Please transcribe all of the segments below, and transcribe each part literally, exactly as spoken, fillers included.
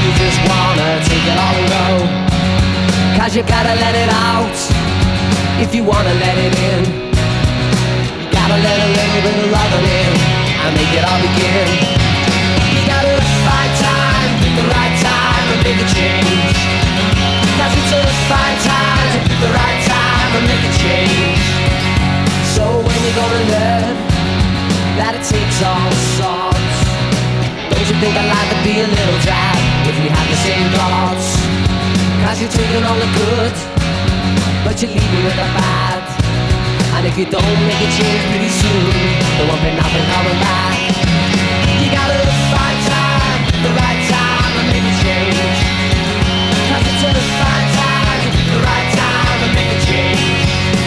you just wanna take it all and go? Cause you gotta let it out if you wanna let it in. You gotta let a little bit of loving in and make it all begin. You gotta find time, pick the right time and make a change. Cause it's a fine time to pick the right time and make a change. So when you're gonna learn that it takes all sorts, don't you think that life would be a little drab if we had the same thoughts? Cause you're taking all the good, but you're leaving with the bad. And if you don't make a change pretty soon, there won't be nothing coming back. You gotta find time, the right time and make a change. Cause it's a fine time, the right time and make a change.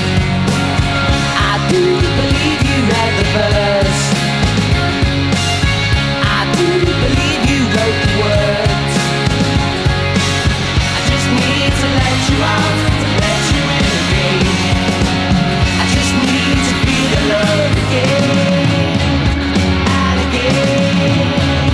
I do believe you read the verse, I do believe you wrote the words. I just need to let you out, to let you in again. I just need to feel the love again and again.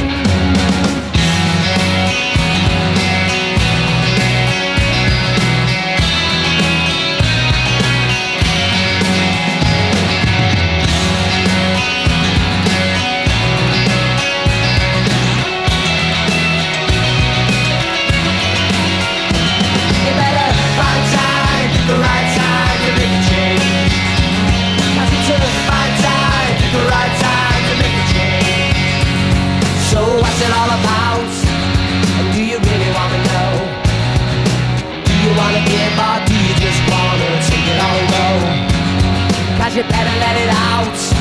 What's it all about? And do you really want to know? Do you want to give or do you just want to take it all and go? Cause you better let it out